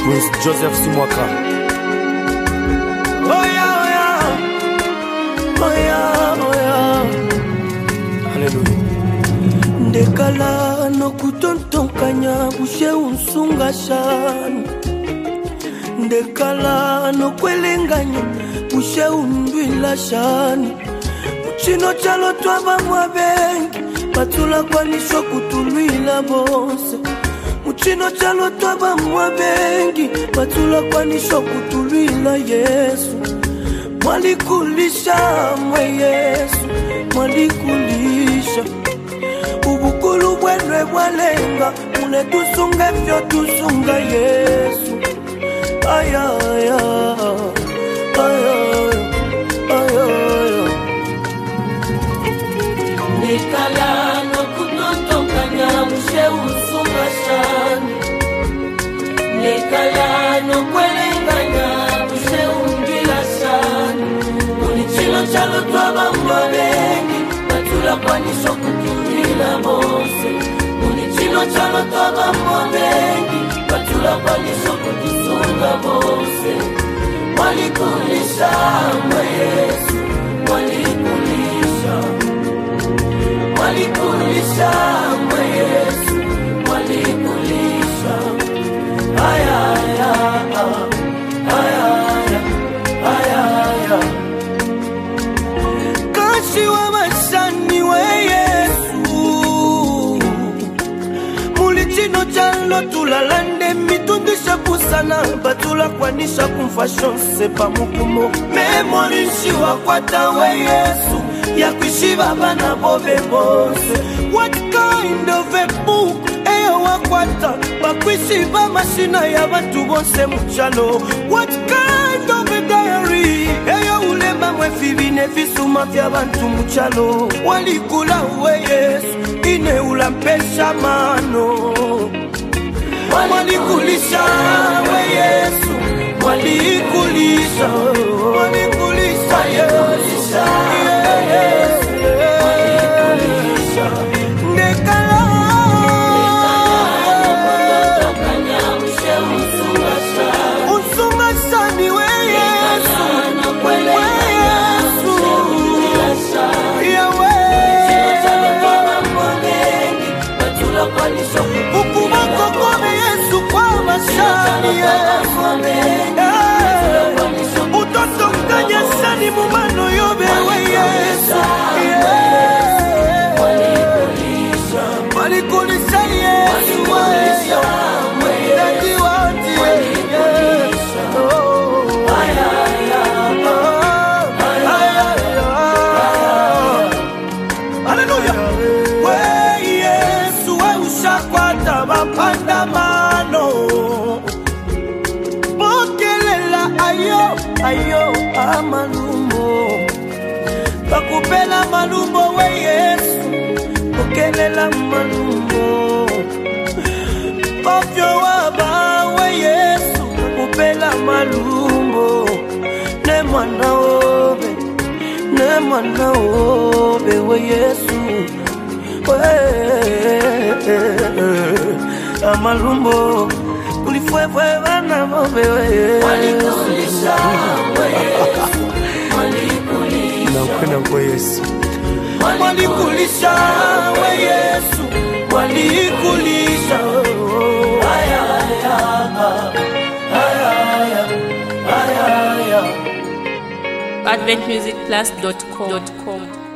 Prince Joseph Simwaka. Oh yeah, oh yeah, oh yeah. Hallelujah. Ndekala no kutontonkanya bushe unsunga shani. Ndekala no kwelenganya bushe undwila shani. Muchino chalo twaba mwabengi batula kwanisho kutulwila bose. Muchino chalo twaba mwabengi batula kwanisho kutulwila Yesu. Mwalikulisha mwe Yesu, mwalikulisha. Ubukulu bwenwe bwalenga mune tusunga fyo tusunga Yesu. Aya aya aya aya. Nekala no kutontokanya bushe unsunga shani. Nekala no kwelenganya bushe undila shani. Unichilo chalo twaba mwabengi batula kwanisho kutulila bose. Unichilo chalo twaba mwabengi batula kwanisho kutusunga bose. Mwalikulisha mwe Yesu, mwalikulisha. Mwalikulisha mwe Yesu, mwalikulisha. Aya aya aya aya aya. Kashi wa mashani we Yesu, mulichino chalo tulalande mitundisha kusana batula kwanisha kumfashion sepa mukumo. Memorishi wa kwata we Yesu ya kuishiva bana bobe bose. What kind of a book eyo wakwata bakwishiva mashina ya bantu bose muchalo. What kind of a diary eyo ulema mwefibine visuma vya bantu muchalo. Walikula we Yesu ine ulampesha mano. Walikulisha we Yesu, walikulisha, walikulisha Yesu. Utotonganya sani mumano yobe we Yesu. Walikulisha Yesu, ndani wati Hallelujah. We Yesu we ushakwata bapandamano. Ayo, ayo, amalumbo. Bakupela malumbo we Yesu, okelela malumbo. Ofyo waba we Yesu, bakupela malumbo. Ne mwana obe we Yesu. Amalumbo. Ulifwewe wana mobewe. Walikulisha mwe Yesu, walikulisha. Na ukena kwa Yesu. Walikulisha we Yesu, walikulisha. Aya aya aya aya aya. AdventMusicPlus.com